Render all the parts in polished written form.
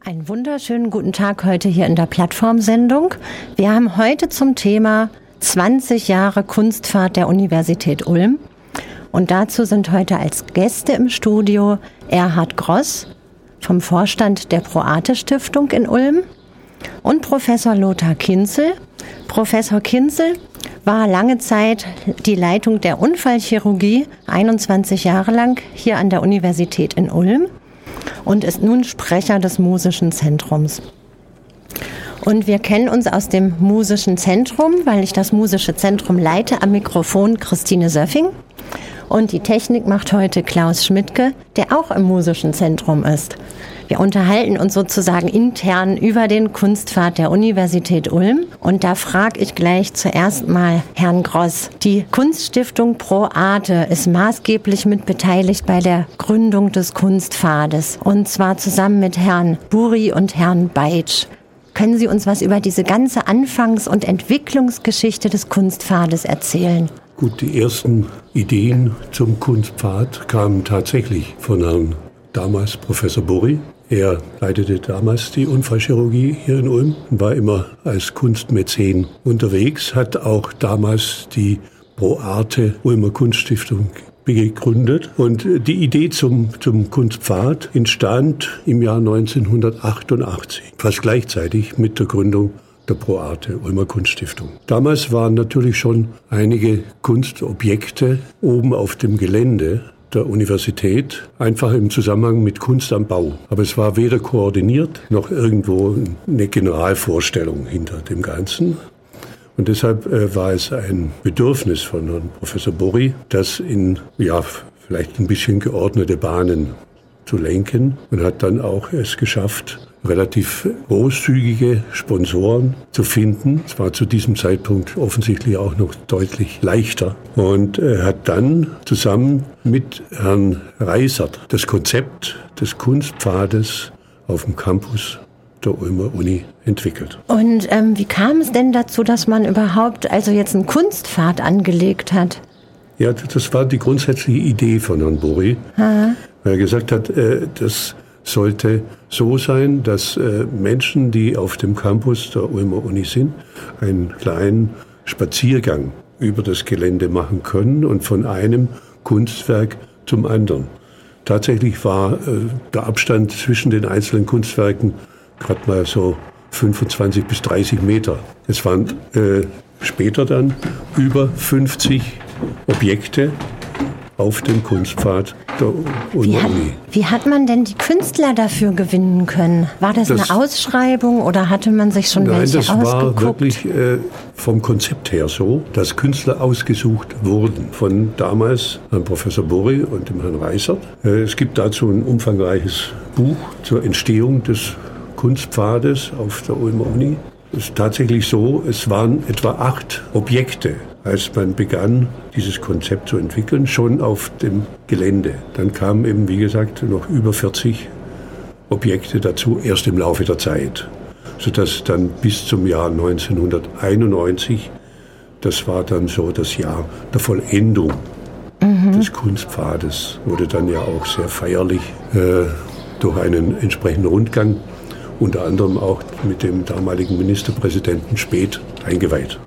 Einen wunderschönen guten Tag heute hier in der Plattformsendung. Wir haben heute zum Thema 20 Jahre Kunstfahrt der Universität Ulm. Und dazu sind heute als Gäste im Studio Erhard Gross vom Vorstand der Pro-Arte-Stiftung in Ulm und Professor Lothar Kinzel. Professor Kinzel war lange Zeit die Leitung der Unfallchirurgie, 21 Jahre lang hier an der Universität in Ulm. Und ist nun Sprecher des Musischen Zentrums. Und wir kennen uns aus dem Musischen Zentrum, weil ich das Musische Zentrum leite, am Mikrofon Christine Söffing. Und die Technik macht heute Klaus Schmidtke, der auch im Musischen Zentrum ist. Wir unterhalten uns sozusagen intern über den Kunstpfad der Universität Ulm. Und da frage ich gleich zuerst mal Herrn Gross. Die Kunststiftung Pro-Arte ist maßgeblich mit beteiligt bei der Gründung des Kunstpfades. Und zwar zusammen mit Herrn Buri und Herrn Beitsch. Können Sie uns was über diese ganze Anfangs- und Entwicklungsgeschichte des Kunstpfades erzählen? Gut, die ersten Ideen zum Kunstpfad kamen tatsächlich von Herrn damals Professor Buri. Er leitete damals die Unfallchirurgie hier in Ulm, war immer als Kunstmäzen unterwegs, hat auch damals die Pro-Arte Ulmer Kunststiftung gegründet. Und die Idee zum Kunstpfad entstand im Jahr 1988, fast gleichzeitig mit der Gründung der Pro-Arte Ulmer Kunststiftung. Damals waren natürlich schon einige Kunstobjekte oben auf dem Gelände der Universität, einfach im Zusammenhang mit Kunst am Bau. Aber es war weder koordiniert, noch irgendwo eine Generalvorstellung hinter dem Ganzen. Und deshalb war es ein Bedürfnis von Herrn Professor Buri, das in, vielleicht ein bisschen geordnete Bahnen zu lenken, und hat dann auch es geschafft, relativ großzügige Sponsoren zu finden. Es war zu diesem Zeitpunkt offensichtlich auch noch deutlich leichter. Und hat dann zusammen mit Herrn Reisert das Konzept des Kunstpfades auf dem Campus der Ulmer Uni entwickelt. Und wie kam es denn dazu, dass man überhaupt jetzt einen Kunstpfad angelegt hat? Ja, das war die grundsätzliche Idee von Herrn Buri, weil er gesagt hat, das sollte so sein, dass Menschen, die auf dem Campus der Ulmer Uni sind, einen kleinen Spaziergang über das Gelände machen können und von einem Kunstwerk zum anderen. Tatsächlich war der Abstand zwischen den einzelnen Kunstwerken gerade mal so 25 bis 30 Meter. Es waren später dann über 50 Objekte auf dem Kunstpfad der Ulmer Uni. Wie hat man denn die Künstler dafür gewinnen können? War das eine Ausschreibung oder hatte man sich schon welche ausgeguckt? Nein, das war wirklich vom Konzept her so, dass Künstler ausgesucht wurden von damals Herrn Professor Buri und dem Herrn Reisert. Es gibt dazu ein umfangreiches Buch zur Entstehung des Kunstpfades auf der Ulmer Uni. Es ist tatsächlich so, es waren etwa 8 Objekte, als man begann, dieses Konzept zu entwickeln, schon auf dem Gelände. Dann kamen eben, wie gesagt, noch über 40 Objekte dazu, erst im Laufe der Zeit. Sodass dann bis zum Jahr 1991, das war dann so das Jahr der Vollendung des Kunstpfades, wurde dann ja auch sehr feierlich durch einen entsprechenden Rundgang, unter anderem auch mit dem damaligen Ministerpräsidenten Späth, eingeweiht.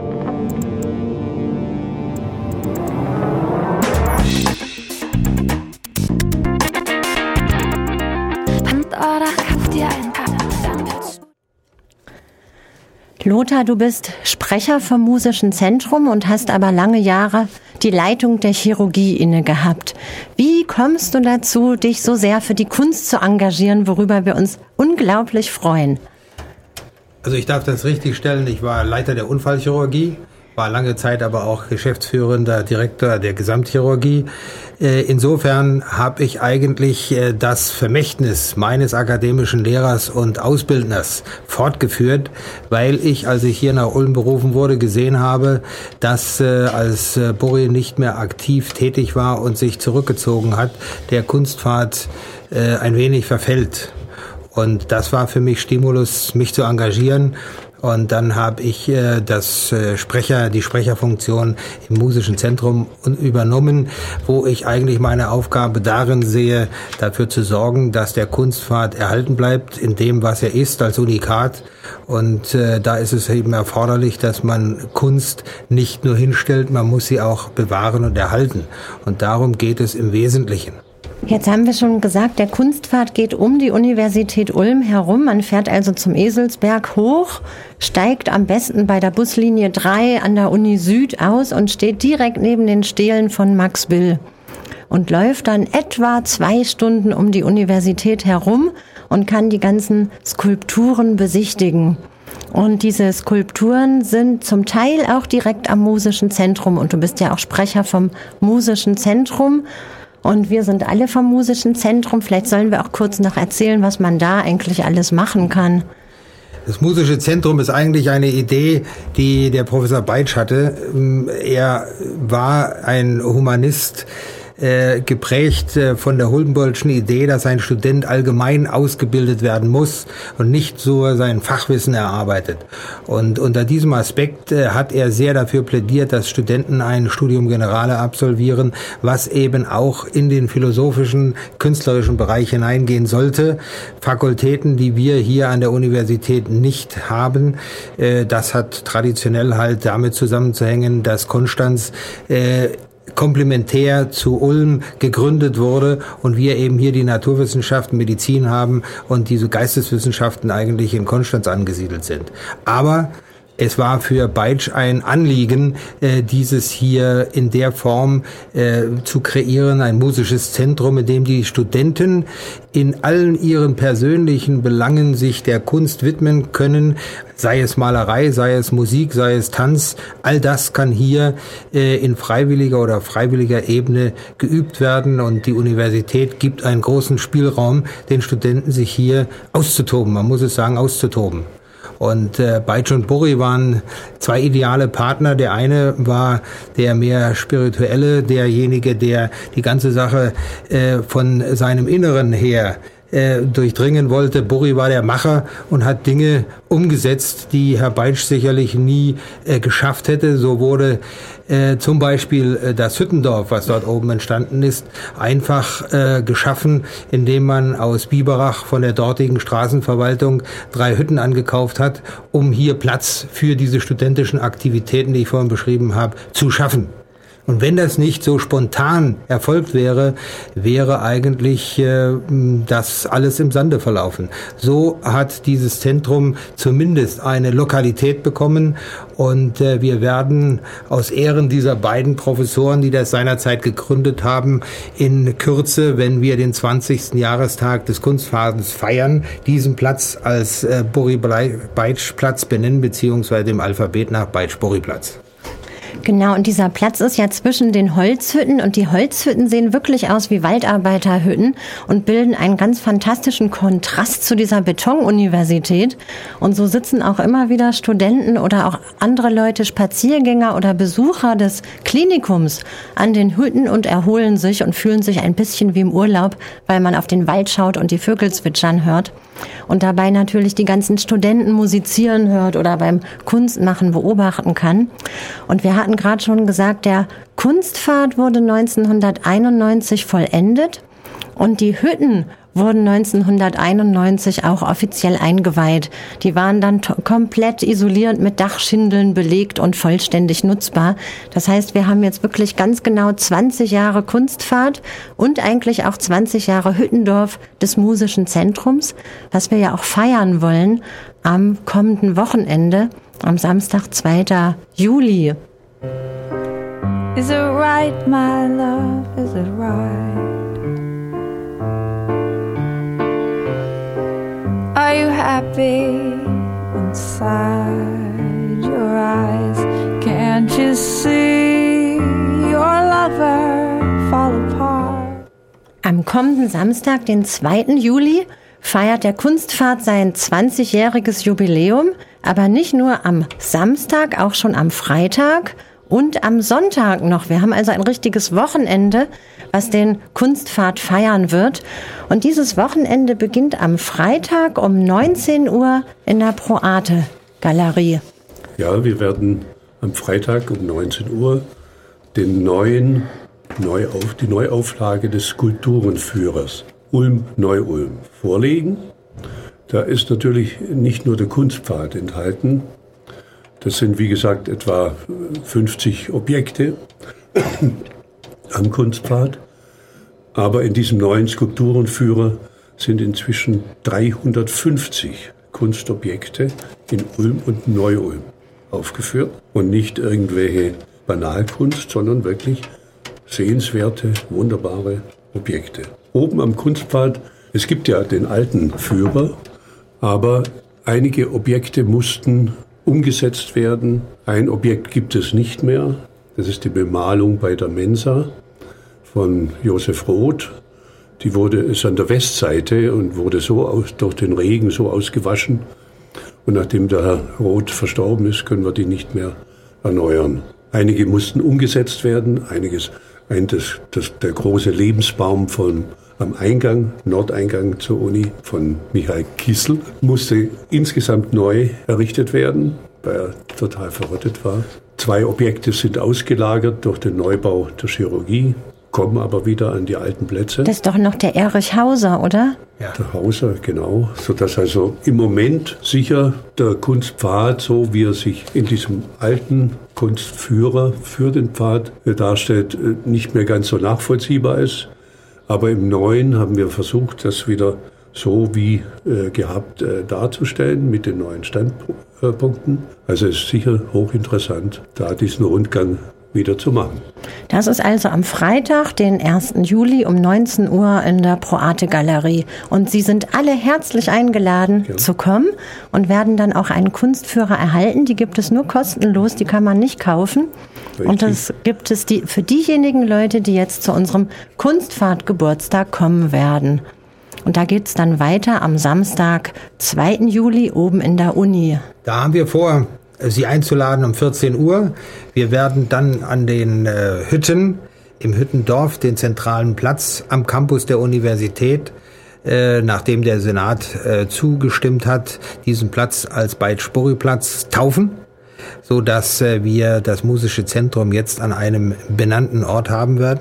Lothar, du bist Sprecher vom Musischen Zentrum und hast aber lange Jahre die Leitung der Chirurgie inne gehabt. Wie kommst du dazu, dich so sehr für die Kunst zu engagieren, worüber wir uns unglaublich freuen? Also ich darf das richtig stellen, ich war Leiter der Unfallchirurgie, war lange Zeit aber auch geschäftsführender Direktor der Gesamtchirurgie. Insofern habe ich eigentlich das Vermächtnis meines akademischen Lehrers und Ausbildners fortgeführt, weil ich, als ich hier nach Ulm berufen wurde, gesehen habe, dass als Buri nicht mehr aktiv tätig war und sich zurückgezogen hat, der Kunstpfad ein wenig verfällt. Und das war für mich Stimulus, mich zu engagieren. Und dann habe ich die Sprecherfunktion im Musischen Zentrum übernommen, wo ich eigentlich meine Aufgabe darin sehe, dafür zu sorgen, dass der Kunstpfad erhalten bleibt in dem, was er ist, als Unikat. Und da ist es eben erforderlich, dass man Kunst nicht nur hinstellt, man muss sie auch bewahren und erhalten. Und darum geht es im Wesentlichen. Jetzt haben wir schon gesagt, der Kunstpfad geht um die Universität Ulm herum. Man fährt also zum Eselsberg hoch, steigt am besten bei der Buslinie 3 an der Uni Süd aus und steht direkt neben den Stelen von Max Bill und läuft dann etwa 2 Stunden um die Universität herum und kann die ganzen Skulpturen besichtigen. Und diese Skulpturen sind zum Teil auch direkt am Musischen Zentrum. Und du bist ja auch Sprecher vom Musischen Zentrum. Und wir sind alle vom Musischen Zentrum. Vielleicht sollen wir auch kurz noch erzählen, was man da eigentlich alles machen kann. Das Musische Zentrum ist eigentlich eine Idee, die der Professor Beitsch hatte. Er war ein Humanist, geprägt von der Humboldtschen Idee, dass ein Student allgemein ausgebildet werden muss und nicht so sein Fachwissen erarbeitet. Und unter diesem Aspekt hat er sehr dafür plädiert, dass Studenten ein Studium Generale absolvieren, was eben auch in den philosophischen, künstlerischen Bereich hineingehen sollte. Fakultäten, die wir hier an der Universität nicht haben, das hat traditionell halt damit zusammenzuhängen, dass Konstanz komplementär zu Ulm gegründet wurde und wir eben hier die Naturwissenschaften, Medizin haben und diese Geisteswissenschaften eigentlich in Konstanz angesiedelt sind. Aber es war für Beitsch ein Anliegen, dieses hier in der Form zu kreieren, ein musisches Zentrum, in dem die Studenten in allen ihren persönlichen Belangen sich der Kunst widmen können, sei es Malerei, sei es Musik, sei es Tanz. All das kann hier in freiwilliger Ebene geübt werden und die Universität gibt einen großen Spielraum, den Studenten sich hier auszutoben. Man muss es sagen, auszutoben. Und Beitsch und Burri waren 2 ideale Partner. Der eine war der mehr spirituelle, derjenige, der die ganze Sache von seinem Inneren her durchdringen wollte. Burri war der Macher und hat Dinge umgesetzt, die Herr Beitsch sicherlich nie geschafft hätte. So wurde zum Beispiel das Hüttendorf, was dort oben entstanden ist, einfach geschaffen, indem man aus Biberach von der dortigen Straßenverwaltung 3 Hütten angekauft hat, um hier Platz für diese studentischen Aktivitäten, die ich vorhin beschrieben habe, zu schaffen. Und wenn das nicht so spontan erfolgt wäre, wäre eigentlich das alles im Sande verlaufen. So hat dieses Zentrum zumindest eine Lokalität bekommen und wir werden aus Ehren dieser beiden Professoren, die das seinerzeit gegründet haben, in Kürze, wenn wir den 20. Jahrestag des Kunstpfades feiern, diesen Platz als Burri-Beitsch-Platz benennen, beziehungsweise im Alphabet nach Beitsch-Burri-Platz. Genau, und dieser Platz ist ja zwischen den Holzhütten und die Holzhütten sehen wirklich aus wie Waldarbeiterhütten und bilden einen ganz fantastischen Kontrast zu dieser Betonuniversität. Und so sitzen auch immer wieder Studenten oder auch andere Leute, Spaziergänger oder Besucher des Klinikums an den Hütten und erholen sich und fühlen sich ein bisschen wie im Urlaub, weil man auf den Wald schaut und die Vögel zwitschern hört. Und dabei natürlich die ganzen Studenten musizieren hört oder beim Kunstmachen beobachten kann. Und wir hatten gerade schon gesagt, der Kunstpfad wurde 1991 vollendet und die Hütten wurden 1991 auch offiziell eingeweiht. Die waren dann komplett isoliert mit Dachschindeln belegt und vollständig nutzbar. Das heißt, wir haben jetzt wirklich ganz genau 20 Jahre Kunstpfad und eigentlich auch 20 Jahre Hüttendorf des Musischen Zentrums, was wir ja auch feiern wollen am kommenden Wochenende, am Samstag, 2. Juli. Is it right, my love? Is it right? Are you happy inside your eyes? Can't you see your lover fall apart? Am kommenden Samstag, den 2. Juli, feiert der Kunstpfad sein 20-jähriges Jubiläum, aber nicht nur am Samstag, auch schon am Freitag und am Sonntag noch. Wir haben also ein richtiges Wochenende, was den Kunstpfad feiern wird. Und dieses Wochenende beginnt am Freitag um 19 Uhr in der Pro Arte Galerie. Ja, wir werden am Freitag um 19 Uhr die Neuauflage des Skulpturenführers Ulm Neu-Ulm vorlegen. Da ist natürlich nicht nur der Kunstpfad enthalten. Das sind, wie gesagt, etwa 50 Objekte am Kunstpfad. Aber in diesem neuen Skulpturenführer sind inzwischen 350 Kunstobjekte in Ulm und Neu-Ulm aufgeführt. Und nicht irgendwelche Banalkunst, sondern wirklich sehenswerte, wunderbare Objekte. Oben am Kunstpfad, es gibt ja den alten Führer, aber einige Objekte mussten umgesetzt werden. Ein Objekt gibt es nicht mehr. Das ist die Bemalung bei der Mensa von Josef Roth. Die ist an der Westseite und wurde durch den Regen so ausgewaschen. Und nachdem der Herr Roth verstorben ist, können wir die nicht mehr erneuern. Einige mussten umgesetzt werden. Der große Lebensbaum am Nordeingang zur Uni von Michael Kissel, musste insgesamt neu errichtet werden, weil er total verrottet war. 2 Objekte sind ausgelagert durch den Neubau der Chirurgie, kommen aber wieder an die alten Plätze. Das ist doch noch der Erich Hauser, oder? Ja. Der Hauser, genau. Sodass also im Moment sicher der Kunstpfad, so wie er sich in diesem alten Kunstführer für den Pfad darstellt, nicht mehr ganz so nachvollziehbar ist. Aber im Neuen haben wir versucht, das wieder so wie gehabt darzustellen mit den neuen Standpunkten. Also es ist sicher hochinteressant, da diesen Rundgang wieder zu machen. Das ist also am Freitag, den 1. Juli um 19 Uhr in der Pro-Arte Galerie. Und Sie sind alle herzlich eingeladen zu kommen und werden dann auch einen Kunstführer erhalten. Die gibt es nur kostenlos, die kann man nicht kaufen. Richtig. Und das gibt es für diejenigen Leute, die jetzt zu unserem Kunstpfad-Geburtstag kommen werden. Und da geht's dann weiter am Samstag, 2. Juli, oben in der Uni. Da haben wir vor, Sie einzuladen um 14 Uhr. Wir werden dann an den Hütten, im Hüttendorf, den zentralen Platz am Campus der Universität, nachdem der Senat zugestimmt hat, diesen Platz als Beit-Spori-Platz taufen, so dass wir das Musische Zentrum jetzt an einem benannten Ort haben werden.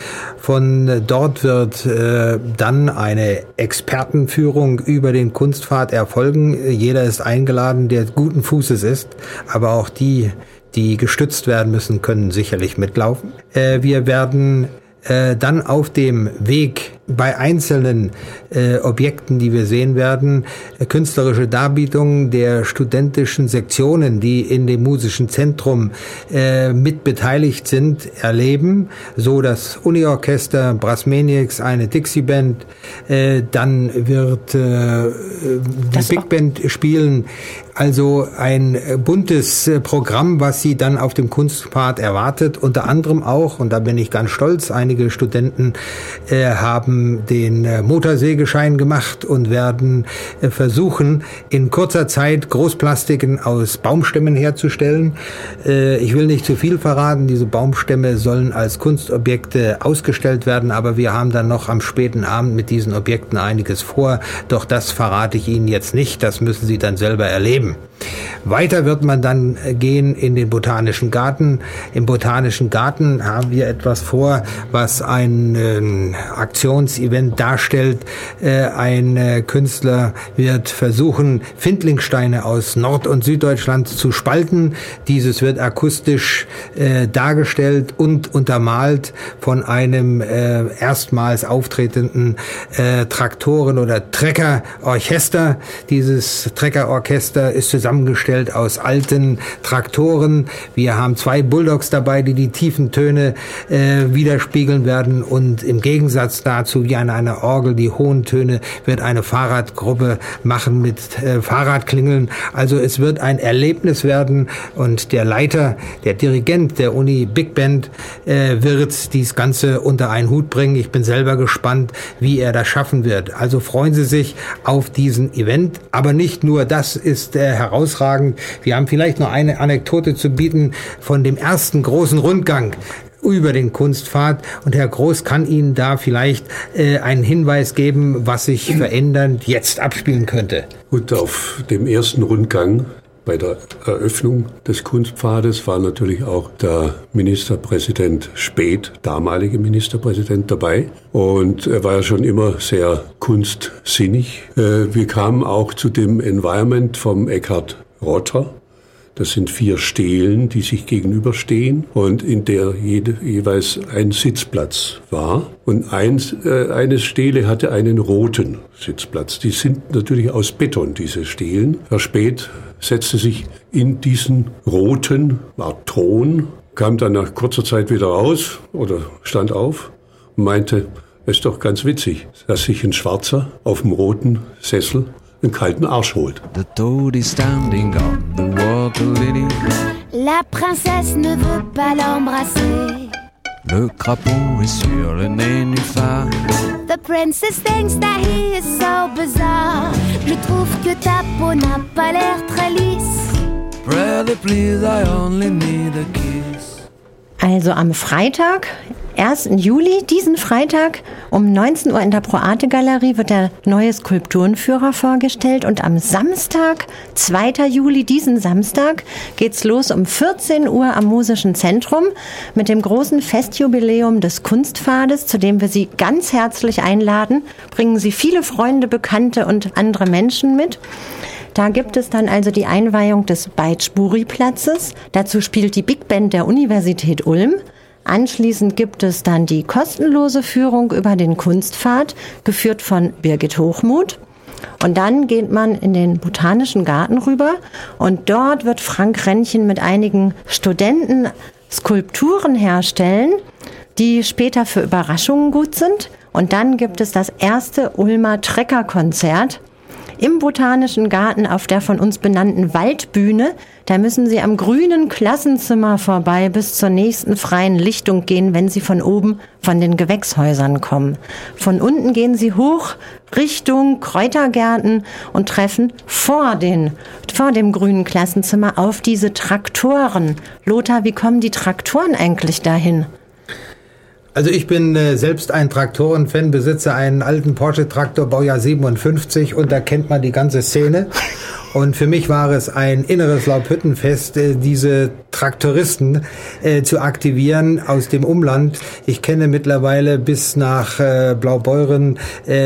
Von dort wird dann eine Expertenführung über den Kunstpfad erfolgen. Jeder ist eingeladen, der guten Fußes ist, aber auch die gestützt werden müssen, können sicherlich mitlaufen. Wir werden dann auf dem Weg bei einzelnen Objekten, die wir sehen werden, künstlerische Darbietungen der studentischen Sektionen, die in dem musischen Zentrum mit beteiligt sind, erleben. So das Uniorchester, Brassmaniacs, eine Dixie-Band, dann wird die Big Band spielen. Also ein buntes Programm, was Sie dann auf dem Kunstpfad erwartet. Unter anderem auch, und da bin ich ganz stolz, einige Studenten haben den Motorsägeschein gemacht und werden versuchen, in kurzer Zeit Großplastiken aus Baumstämmen herzustellen. Ich will nicht zu viel verraten, diese Baumstämme sollen als Kunstobjekte ausgestellt werden, aber wir haben dann noch am späten Abend mit diesen Objekten einiges vor. Doch das verrate ich Ihnen jetzt nicht, das müssen Sie dann selber erleben. Weiter wird man dann gehen in den Botanischen Garten. Im Botanischen Garten haben wir etwas vor, was ein Aktionsevent darstellt. Ein Künstler wird versuchen, Findlingsteine aus Nord- und Süddeutschland zu spalten. Dieses wird akustisch dargestellt und untermalt von einem erstmals auftretenden Traktoren- oder Treckerorchester. Dieses Treckerorchester ist zusammengestellt aus alten Traktoren. Wir haben 2 Bulldogs dabei, die die tiefen Töne widerspiegeln werden, und im Gegensatz dazu, wie an einer Orgel, die hohen Töne, wird eine Fahrradgruppe machen mit Fahrradklingeln. Also es wird ein Erlebnis werden, und der Leiter, der Dirigent der Uni Big Band wird dies Ganze unter einen Hut bringen. Ich bin selber gespannt, wie er das schaffen wird. Also freuen Sie sich auf diesen Event, aber nicht nur das ist herausragend. Wir haben vielleicht noch eine Anekdote zu bieten von dem ersten großen Rundgang über den Kunstpfad, und Herr Groß kann Ihnen da vielleicht einen Hinweis geben, was sich verändernd jetzt abspielen könnte. Gut, auf dem ersten Rundgang Bei der Eröffnung des Kunstpfades war natürlich auch der Ministerpräsident Späth, damalige Ministerpräsident, dabei. Und er war ja schon immer sehr kunstsinnig. Wir kamen auch zu dem Environment vom Eckhard Rotter. Das sind 4 Stelen, die sich gegenüberstehen und in der jeweils ein Sitzplatz war. Und eine Stele hatte einen roten Sitzplatz. Die sind natürlich aus Beton, diese Stelen. Herr Späth setzte sich in diesen roten Thron, kam dann nach kurzer Zeit wieder raus oder stand auf und meinte, es ist doch ganz witzig, dass sich ein Schwarzer auf dem roten Sessel einen kalten Arsch holt. The toad is standing on the water lily. La princesse ne veut pas l'embrasser. Le crapaud est sur le nénuphar. The princess thinks that he is so bizarre. Je trouve que ta peau n'a pas l'air très lisse. Brother, please, I only need a kiss. Also am Freitag, 1. Juli, diesen Freitag um 19 Uhr in der Pro-Arte-Galerie wird der neue Skulpturenführer vorgestellt und am Samstag, 2. Juli, diesen Samstag, geht's los um 14 Uhr am Musischen Zentrum mit dem großen Festjubiläum des Kunstpfades, zu dem wir Sie ganz herzlich einladen. Bringen Sie viele Freunde, Bekannte und andere Menschen mit. Da gibt es dann also die Einweihung des Beitsch-Buri-Platzes. Dazu spielt die Big Band der Universität Ulm. Anschließend gibt es dann die kostenlose Führung über den Kunstpfad, geführt von Birgit Hochmuth. Und dann geht man in den Botanischen Garten rüber und dort wird Frank Rennchen mit einigen Studenten Skulpturen herstellen, die später für Überraschungen gut sind. Und dann gibt es das erste Ulmer Treckerkonzert im Botanischen Garten auf der von uns benannten Waldbühne. Da müssen Sie am grünen Klassenzimmer vorbei bis zur nächsten freien Lichtung gehen, wenn Sie von oben von den Gewächshäusern kommen. Von unten gehen Sie hoch Richtung Kräutergärten und treffen vor dem grünen Klassenzimmer auf diese Traktoren. Lothar, wie kommen die Traktoren eigentlich dahin? Also ich bin selbst ein Traktoren-Fan, besitze einen alten Porsche-Traktor, Baujahr 57 und da kennt man die ganze Szene. Und für mich war es ein inneres Laubhüttenfest, diese Traktoristen zu aktivieren aus dem Umland. Ich kenne mittlerweile bis nach Blaubeuren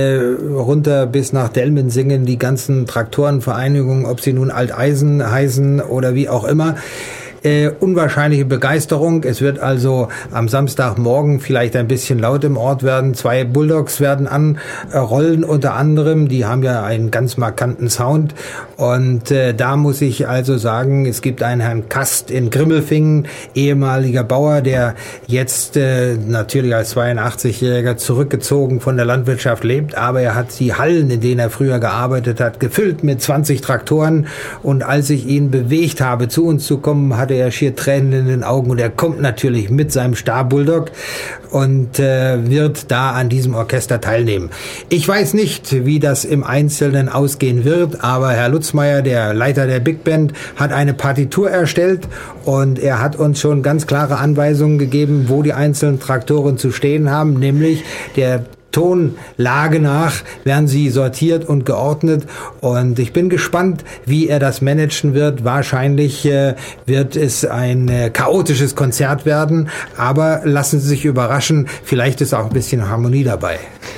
runter bis nach Delmensingen die ganzen Traktorenvereinigungen, ob sie nun Alteisen heißen oder wie auch immer. Unwahrscheinliche Begeisterung. Es wird also am Samstagmorgen vielleicht ein bisschen laut im Ort werden. 2 Bulldogs werden anrollen unter anderem. Die haben ja einen ganz markanten Sound. Und da muss ich also sagen, es gibt einen Herrn Kast in Grimmelfingen, ehemaliger Bauer, der jetzt natürlich als 82-Jähriger zurückgezogen von der Landwirtschaft lebt. Aber er hat die Hallen, in denen er früher gearbeitet hat, gefüllt mit 20 Traktoren. Und als ich ihn bewegt habe, zu uns zu kommen, hatte er schier Tränen in den Augen und er kommt natürlich mit seinem Star-Bulldog und wird da an diesem Orchester teilnehmen. Ich weiß nicht, wie das im Einzelnen ausgehen wird, aber Herr Lutzmeier, der Leiter der Big Band, hat eine Partitur erstellt und er hat uns schon ganz klare Anweisungen gegeben, wo die einzelnen Traktoren zu stehen haben, nämlich der Tonlage nach werden sie sortiert und geordnet und ich bin gespannt, wie er das managen wird. Wahrscheinlich wird es ein chaotisches Konzert werden, aber lassen Sie sich überraschen, vielleicht ist auch ein bisschen Harmonie dabei.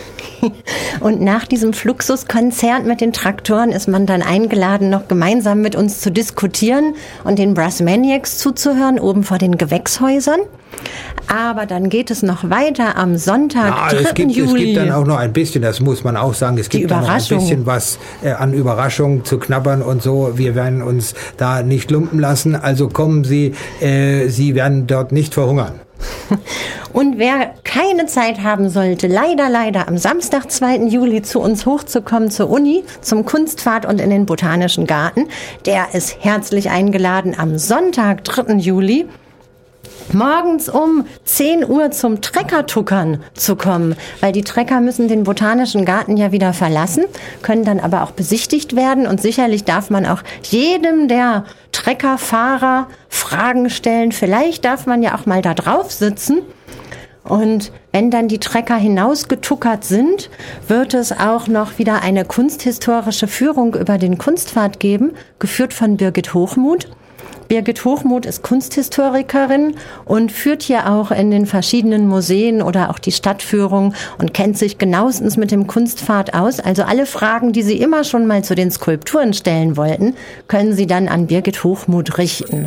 Und nach diesem Fluxuskonzert mit den Traktoren ist man dann eingeladen, noch gemeinsam mit uns zu diskutieren und den Brassmaniacs zuzuhören, oben vor den Gewächshäusern. Aber dann geht es noch weiter am Sonntag, 3. Juli. Es gibt dann auch noch ein bisschen, das muss man auch sagen, es gibt dann noch ein bisschen was an Überraschung zu knabbern und so. Wir werden uns da nicht lumpen lassen. Also kommen Sie, Sie werden dort nicht verhungern. Und wer keine Zeit haben sollte, leider am Samstag, 2. Juli zu uns hochzukommen zur Uni, zum Kunstpfad und in den Botanischen Garten, der ist herzlich eingeladen, am Sonntag, 3. Juli, morgens um 10 Uhr zum Treckertuckern zu kommen, weil die Trecker müssen den Botanischen Garten ja wieder verlassen, können dann aber auch besichtigt werden und sicherlich darf man auch jedem der Treckerfahrer Fragen stellen. Vielleicht darf man ja auch mal da drauf sitzen Und wenn dann die Trecker hinausgetuckert sind, wird es auch noch wieder eine kunsthistorische Führung über den Kunstpfad geben, geführt von Birgit Hochmuth. Birgit Hochmuth ist Kunsthistorikerin und führt hier auch in den verschiedenen Museen oder auch die Stadtführung und kennt sich genauestens mit dem Kunstpfad aus. Also alle Fragen, die Sie immer schon mal zu den Skulpturen stellen wollten, können Sie dann an Birgit Hochmuth richten.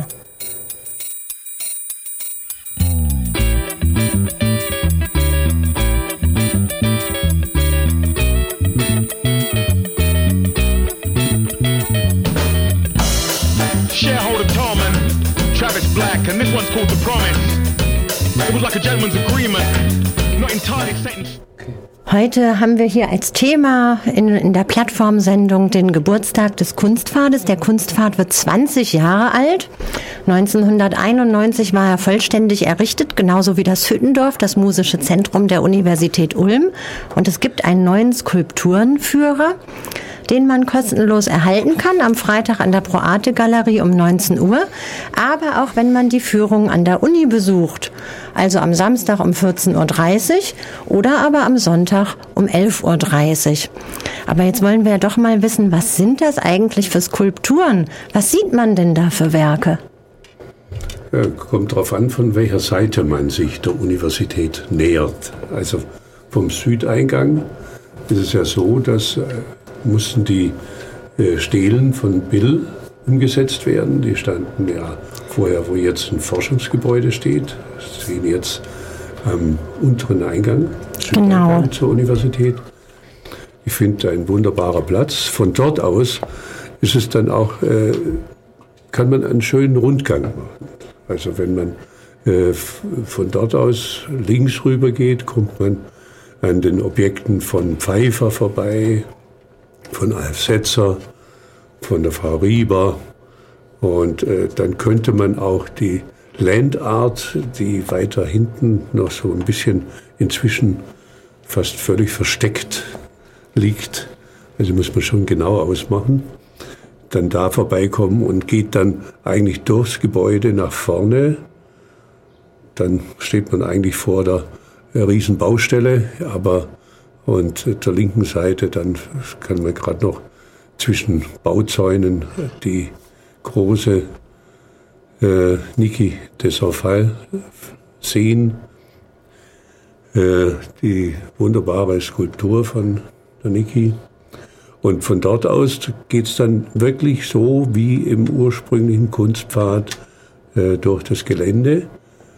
And this one's called The Promise. It was like a gentleman's agreement, not entirely set in... Heute haben wir hier als Thema in der Plattformsendung den Geburtstag des Kunstpfades. Der Kunstpfad wird 20 Jahre alt. 1991 war er vollständig errichtet, genauso wie das Hüttendorf, das musische Zentrum der Universität Ulm. Und es gibt einen neuen Skulpturenführer, den man kostenlos erhalten kann, am Freitag an der Pro-Arte-Galerie um 19 Uhr, aber auch wenn man die Führung an der Uni besucht, also am Samstag um 14.30 Uhr oder aber am Sonntag um 11.30 Uhr. Aber jetzt wollen wir ja doch mal wissen, was sind das eigentlich für Skulpturen? Was sieht man denn da für Werke? Kommt darauf an, von welcher Seite man sich der Universität nähert. Also vom Südeingang ist es ja so, dass mussten die Stelen von Bill umgesetzt werden. Die standen ja vorher, wo jetzt ein Forschungsgebäude steht. Sie sehen jetzt am unteren Eingang, Südeingang zur Universität. Ich finde, ein wunderbarer Platz. Von dort aus ist es dann auch, kann man einen schönen Rundgang machen. Also wenn man von dort aus links rüber geht, kommt man an den Objekten von Pfeiffer vorbei, von Alf Setzer, von der Frau Rieber. Und dann könnte man auch die Landart, die weiter hinten noch so ein bisschen inzwischen fast völlig versteckt liegt, also muss man schon genau ausmachen, dann da vorbeikommen und geht dann eigentlich durchs Gebäude nach vorne. Dann steht man eigentlich vor der Riesenbaustelle, aber und der linken Seite, dann kann man gerade noch zwischen Bauzäunen die große Niki de Sorfal sehen. Die wunderbare Skulptur von der Niki. Und von dort aus geht es dann wirklich so wie im ursprünglichen Kunstpfad durch das Gelände.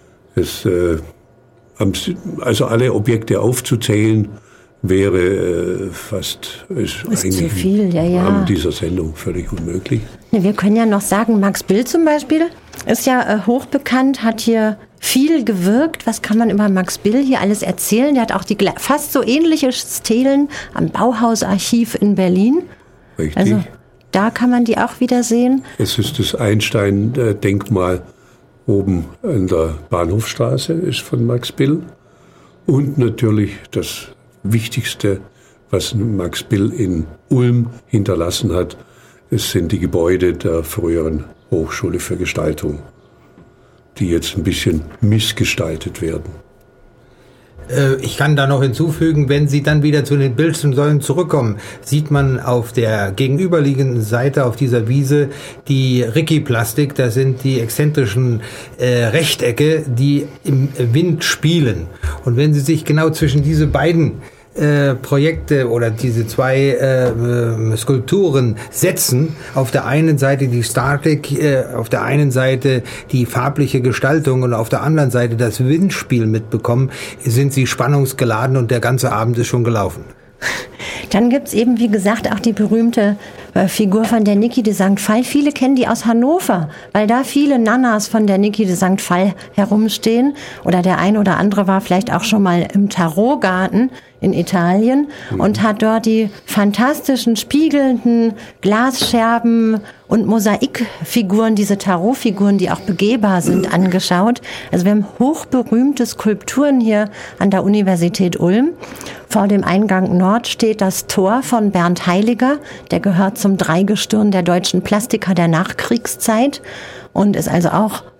Also alle Objekte aufzuzählen, wäre ist eigentlich zu viel, ja. Im Rahmen dieser Sendung völlig unmöglich. Wir können ja noch sagen, Max Bill zum Beispiel ist ja hochbekannt, hat hier viel gewirkt. Was kann man über Max Bill hier alles erzählen? Der hat auch die fast so ähnliche Stelen am Bauhausarchiv in Berlin. Richtig. Also da kann man die auch wieder sehen. Es ist das Einstein-Denkmal oben an der Bahnhofstraße, ist von Max Bill. Und natürlich das Wichtigste, was Max Bill in Ulm hinterlassen hat, es sind die Gebäude der früheren Hochschule für Gestaltung, die jetzt ein bisschen missgestaltet werden. Ich kann da noch hinzufügen, wenn Sie dann wieder zu den Bildsäulen zurückkommen, sieht man auf der gegenüberliegenden Seite auf dieser Wiese die Ricky-Plastik, das sind die exzentrischen Rechtecke, die im Wind spielen. Und wenn Sie sich genau zwischen diese beiden Projekte oder diese zwei Skulpturen setzen, auf der einen Seite die Statik, auf der einen Seite die farbliche Gestaltung und auf der anderen Seite das Windspiel mitbekommen, sind sie spannungsgeladen und der ganze Abend ist schon gelaufen. Dann gibt's eben, wie gesagt, auch die berühmte Figur von der Niki de St. Pfeil. Viele kennen die aus Hannover, weil da viele Nannas von der Niki de St. Pfeil herumstehen. Oder der ein oder andere war vielleicht auch schon mal im Tarotgarten in Italien und hat dort die fantastischen, spiegelnden Glasscherben und Mosaikfiguren, diese Tarotfiguren, die auch begehbar sind, angeschaut. Also wir haben hochberühmte Skulpturen hier an der Universität Ulm. Vor dem Eingang Nord steht das Tor von Bernd Heiliger. Der gehört zum Dreigestirn der deutschen Plastiker der Nachkriegszeit und ist also auch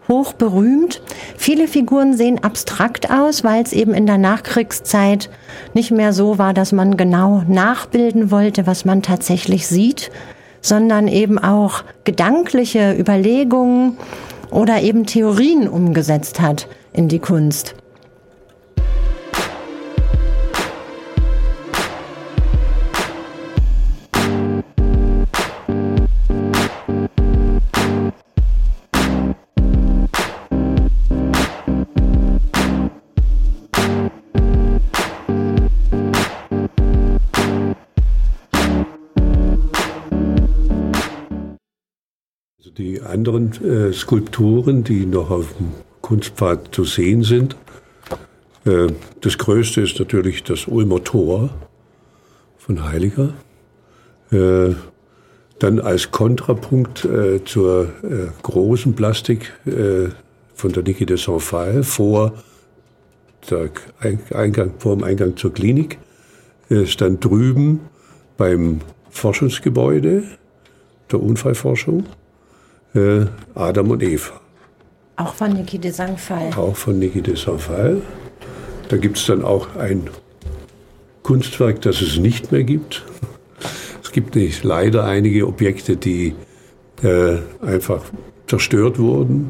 hoch berühmt. Viele Figuren sehen abstrakt aus, weil es eben in der Nachkriegszeit nicht mehr so war, dass man genau nachbilden wollte, was man tatsächlich sieht, sondern eben auch gedankliche Überlegungen oder eben Theorien umgesetzt hat in die Kunst. Die anderen Skulpturen, die noch auf dem Kunstpfad zu sehen sind, das größte ist natürlich das Ulmer Tor von Heiliger. Dann als Kontrapunkt zur großen Plastik von der Niki de Saint-Phalle vor dem Eingang zur Klinik stand drüben beim Forschungsgebäude der Unfallforschung Adam und Eva. Auch von Niki de Saint-Phalle. Auch von Niki de Saint-Phalle. Da gibt es dann auch ein Kunstwerk, das es nicht mehr gibt. Es gibt leider einige Objekte, die einfach zerstört wurden.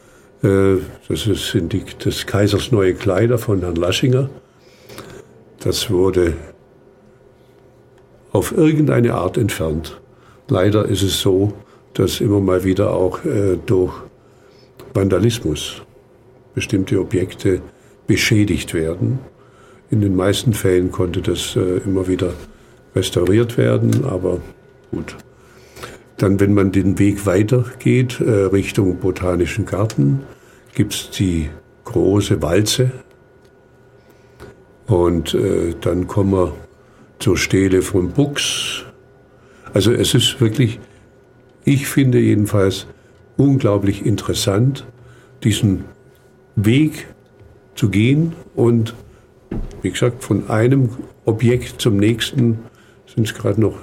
Sind des Kaisers neue Kleider von Herrn Laschinger. Das wurde auf irgendeine Art entfernt. Leider ist es so, dass immer mal wieder auch durch Vandalismus bestimmte Objekte beschädigt werden. In den meisten Fällen konnte das immer wieder restauriert werden, aber gut. Dann, wenn man den Weg weitergeht, Richtung Botanischen Garten, gibt es die große Walze. Und dann kommen wir zur Stele von Buchs. Also es ist wirklich, ich finde jedenfalls, unglaublich interessant, diesen Weg zu gehen und, wie gesagt, von einem Objekt zum nächsten sind es gerade noch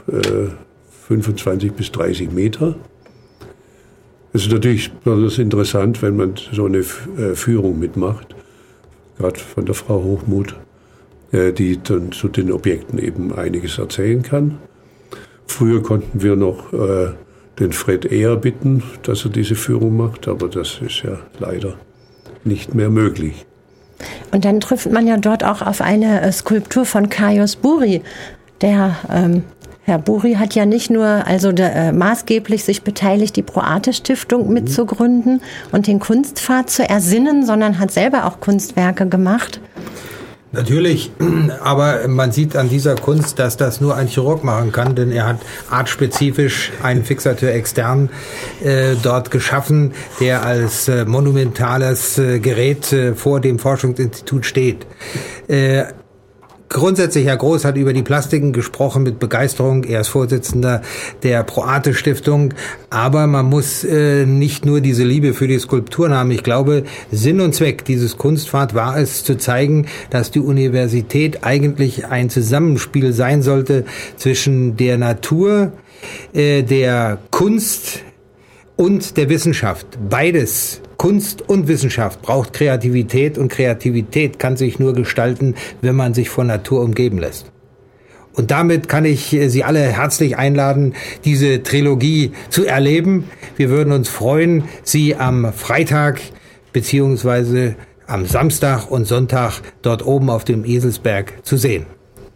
25 bis 30 Meter. Es ist natürlich besonders interessant, wenn man so eine Führung mitmacht, gerade von der Frau Hochmuth, die dann zu den Objekten eben einiges erzählen kann. Früher konnten wir noch den Fred Eher bitten, dass er diese Führung macht, aber das ist ja leider nicht mehr möglich. Und dann trifft man ja dort auch auf eine Skulptur von Caius Buri. Der Herr Buri hat ja nicht nur maßgeblich sich beteiligt, die Pro-Arte-Stiftung mitzugründen und den Kunstpfad zu ersinnen, sondern hat selber auch Kunstwerke gemacht. Natürlich, aber man sieht an dieser Kunst, dass das nur ein Chirurg machen kann, denn er hat artspezifisch einen Fixateur extern dort geschaffen, der als monumentales Gerät vor dem Forschungsinstitut steht. Grundsätzlich, Herr Groß hat über die Plastiken gesprochen mit Begeisterung. Er ist Vorsitzender der Pro-Arte-Stiftung. Aber man muss nicht nur diese Liebe für die Skulpturen haben. Ich glaube, Sinn und Zweck dieses Kunstpfad war es, zu zeigen, dass die Universität eigentlich ein Zusammenspiel sein sollte zwischen der Natur, der Kunst und der Wissenschaft. Beides, Kunst und Wissenschaft, braucht Kreativität und Kreativität kann sich nur gestalten, wenn man sich von Natur umgeben lässt. Und damit kann ich Sie alle herzlich einladen, diese Trilogie zu erleben. Wir würden uns freuen, Sie am Freitag beziehungsweise am Samstag und Sonntag dort oben auf dem Eselsberg zu sehen.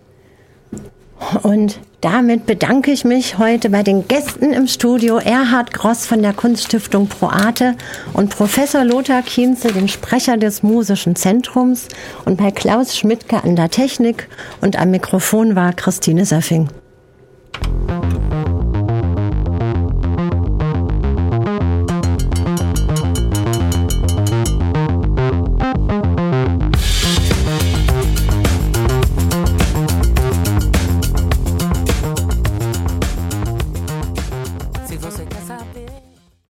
Und damit bedanke ich mich heute bei den Gästen im Studio, Erhard Gross von der Kunststiftung Pro-Arte und Professor Lothar Kienzel, dem Sprecher des Musischen Zentrums, und bei Klaus Schmidtke an der Technik, und am Mikrofon war Christine Söffing.